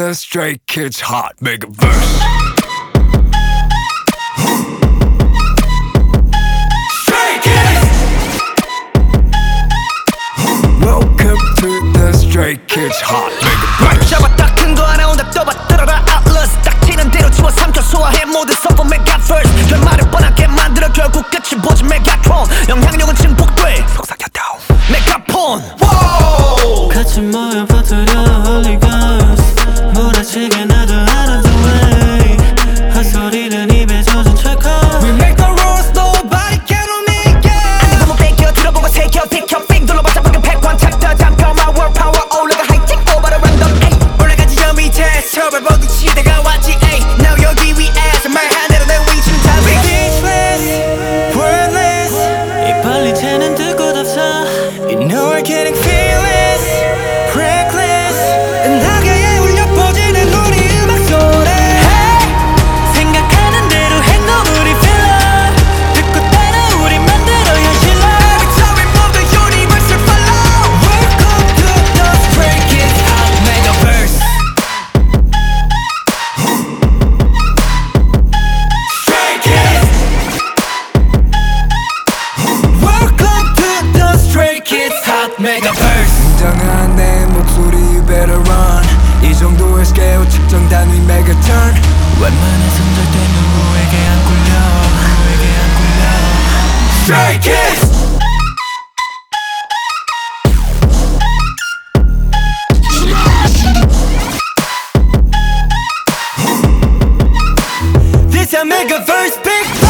the Stray Kids Hot Megaverse. Stray Kids! Welcome to the Stray Kids Hot Megaverse. 잡았다 큰 거 하나 온다 또 받들어라 Atlas 딱 치는 대로 치워 삼켜 소화해 모든 서버 메가버스 결말을 뻔하게 만들어 결국 끝을 보지 메가트론 영향력은 증폭돼 속삭였다 메가폰 같이 모여 퍼뜨려 Holy Ghost 몰아치게 나도 out of the way 헛소리는 입에 젖은 철컥 We make the rules nobody can make it 안 한번 뺏겨 들어보고 새겨 비켜 빙 둘러봤자 방금 패권 챕터 잠겨 my world power 올라가 하이팅 over the random ay 올라가지 저 밑에 서버 보기 시대가 왔지 ay now 여기 위에서 말한 대로 내 위치는 다 Speechless wordless 이 빨리 새는 뜻곳 없어 You know we're getting fearless reckless 은하계에 울려 퍼지는 우리 음악 소리 Hey 생각하는 대로 행동 우리 filler 듣고 따라 우리 만들어 현실로 Every time we move the universe will follow Welcome to the Stray Kids Hot Megaverse Stray Kids Welcome to the Stray Kids Hot Megaverse 굉장한 내 목소리 you better run 이 정도의 스케일 측정 단위 메가턴 웬만해선 절대 누구에게 안 굴려 Stray Kids! This a Megaverse big